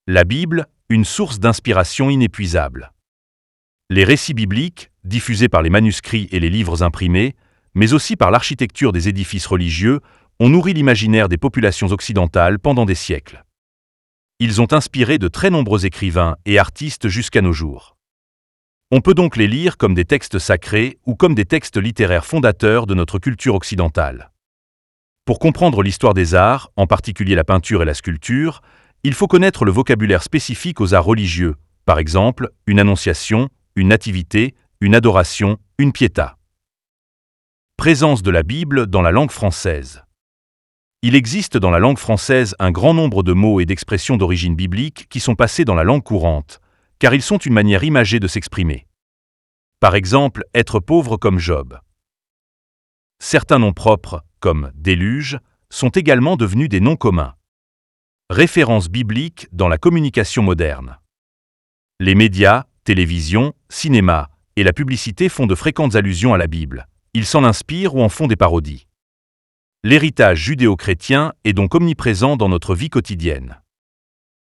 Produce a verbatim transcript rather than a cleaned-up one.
La Bible, une source d'inspiration inépuisable. Les récits bibliques, diffusés par les manuscrits et les livres imprimés, mais aussi par l'architecture des édifices religieux, ont nourri l'imaginaire des populations occidentales pendant des siècles. Ils ont inspiré de très nombreux écrivains et artistes jusqu'à nos jours. On peut donc les lire comme des textes sacrés ou comme des textes littéraires fondateurs de notre culture occidentale. Pour comprendre l'histoire des arts, en particulier la peinture et la sculpture, il faut connaître le vocabulaire spécifique aux arts religieux, par exemple une annonciation, une nativité, une adoration, une pietà. Présence de la Bible dans la langue française. Il existe dans la langue française un grand nombre de mots et d'expressions d'origine biblique qui sont passés dans la langue courante, car ils sont une manière imagée de s'exprimer. Par exemple, être pauvre comme Job. Certains noms propres, comme déluge, sont également devenus des noms communs. Références bibliques dans la communication moderne. Les médias, télévision, cinéma et la publicité font de fréquentes allusions à la Bible. Ils s'en inspirent ou en font des parodies. L'héritage judéo-chrétien est donc omniprésent dans notre vie quotidienne.